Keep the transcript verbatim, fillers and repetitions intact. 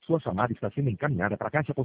Sua chamada está sendo encaminhada para a caixa postal.